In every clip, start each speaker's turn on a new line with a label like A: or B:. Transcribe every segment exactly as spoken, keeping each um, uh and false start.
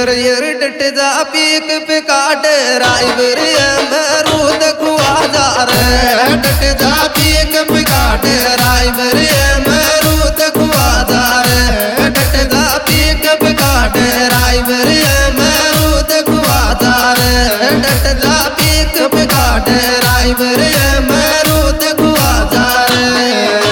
A: यर यर डट जा पीक पे काट राइवर अमरूद खुआ जा रे डट जा पीक पे काट राइवर अमरूद खुआ जा रे डट जा पीक पे काट राइवर अमरूद खुआ जा रे डट जा पीक पे काट राइवर अमरूद खुआ जा रे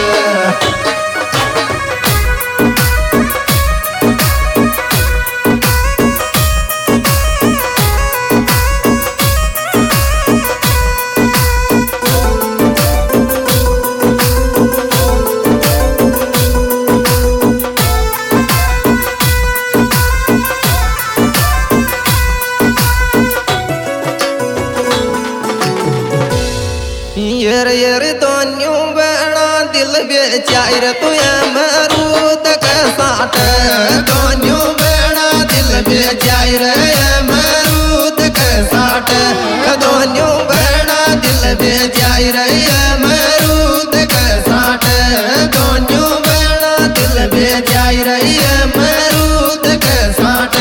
A: यर यर दोन्यों बड़ा दिल बेचार तू अमरूद के साथ दोन्यों बड़ा दिल बेचार अमरूद के साथ दोन्यों बड़ा दिल बेचार अमरूद के साथ दोन्यों बड़ा दिल बेचार अमरूद के साथ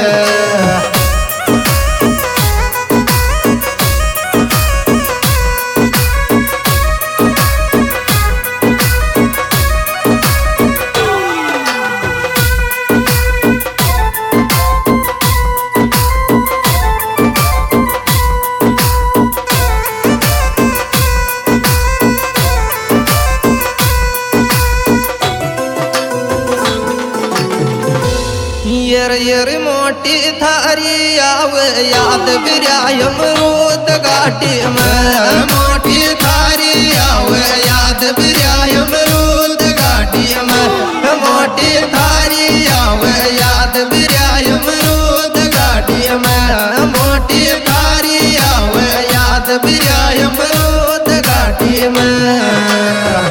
A: यर यर मोटी थारी आव याद बिराय अमरूद घाटी में मोटी थारी आव याद बिराय अमरूद घाटी में मोटी थारी आव याद बिराय अमरूद घाटी में मोटी थारी आव याद बिराय अमरूद घाटी में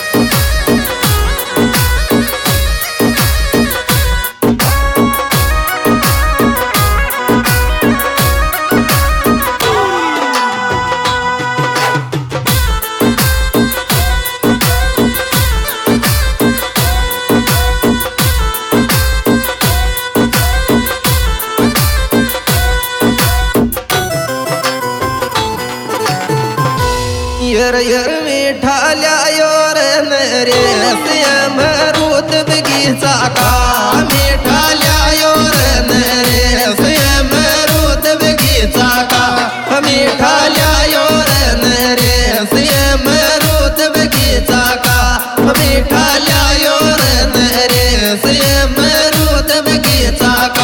A: यर यर मीठा लायो रे मेरे अमरूद बगीचा का मीठा लायो रे मेरे अमरूद बगीचा का मीठा लायो रे मेरे अमरूद बगीचा का मीठा लायो रे मेरे अमरूद बगीचा का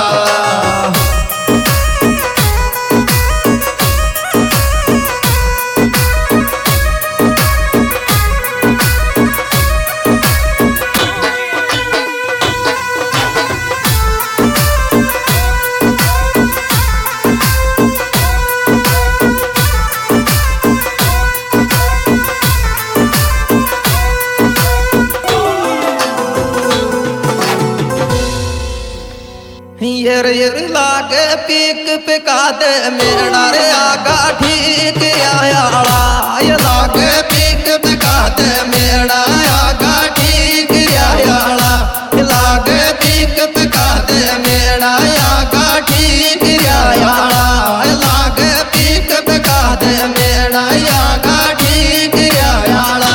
A: यर यर लाग पीक पे काद मेरा रे आगा ठीक आयाला ये लाग पीक पे काद मेरा आगा ठीक आयाला लाग पीक पे काद मेरा आगा ठीक आयाला लाग पीक पे काद मेरा आगा ठीक आयाला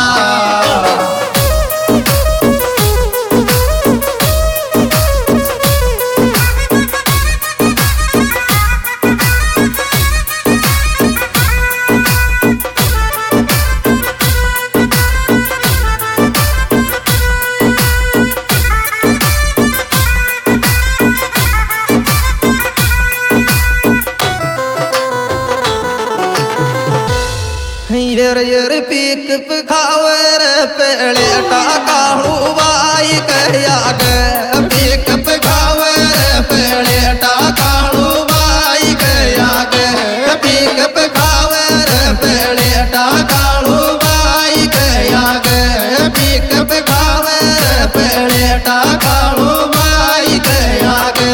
A: यर यर पीक पे खावर पेड़े टाकाड़ू बाई कया गे पीक पे खावर पेड़े टाकाड़ू बाई कया गे पीक पे खावर पेड़े टाकाड़ू बाई कया गे पीक पे खावर पेड़े टाकाड़ू बाई कया गे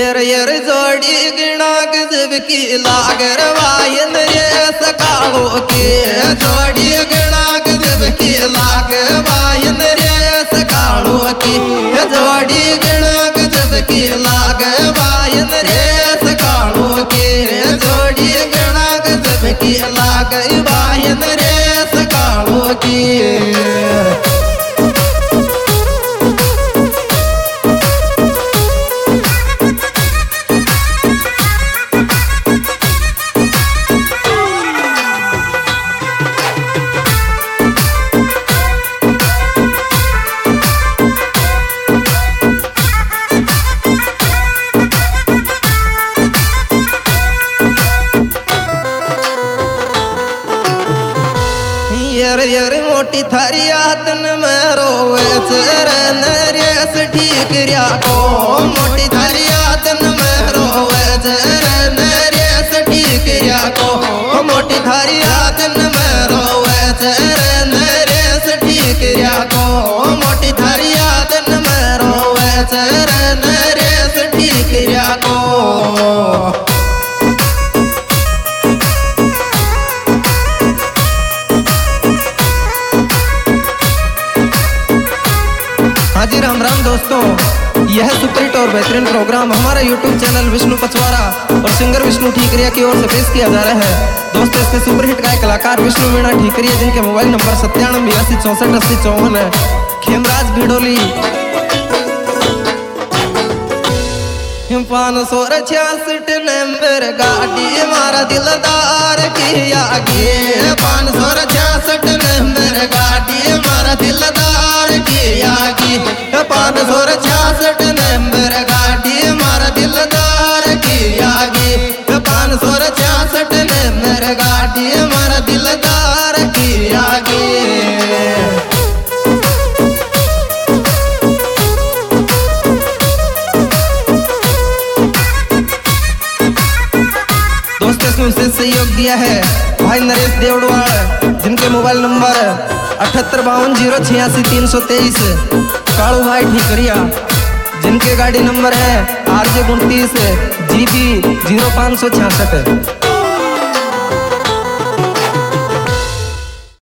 A: यर यर जोड़ी गिना गजब की लागर वायन रे सकालो की जोड़ी गिना गजब की लाग वायन रे सकालो की जोड़ी गिना गजब की लाग वायन रे सकालो की जोड़ी गिना गजब की लाग वायन रे सकालो की। यर यर मोटी थारी आतन में रोवे चरण रेस ठीक रिया को मोटी थारी आतन में रोवे चरण रेस ठीक रिया को मोटी थारी आतन में रोवे चरण रेस ठीक रिया को मोटी थारी आतन में रोवे चरण रेस ठीक रिया को। हाँ जी राम राम दोस्तों, यह सुपरहिट और बेहतरीन प्रोग्राम हमारा यूट्यूब चैनल विष्णु पचवारा और सिंगर विष्णु ठीकरिया की ओर से पेश किया जा रहा है। दोस्तों इसके सुपरहिट गायक कलाकार विष्णु मीणा ठीकरिया जिनके मोबाइल नंबर सत्तानवे बयासी चौसठ अस्सी चौवन है। खेमराज भिडोली पान सौ छियासठ नंबर गाड़ी मारा दिलदार की आगे पान सौ छियासठ नंबर गाड़ी मारा दिलदार की आगे पान सौ छियासठ नंबर गाड़ी मारा दिलदार की आगे पान सौ छियासठ नंबर गाड़ी मारा दिलदार की आगे। विशेष सहयोग दिया है भाई नरेश देवड़वाड़ जिनके मोबाइल नंबर अठहत्तर बावन जीरो छियासी तीन सौ तेईस। कालू भाई ठीकरिया जिनके गाड़ी नंबर है आर जे उनतीस जी बी जीरो पाँच सौ छियासठ।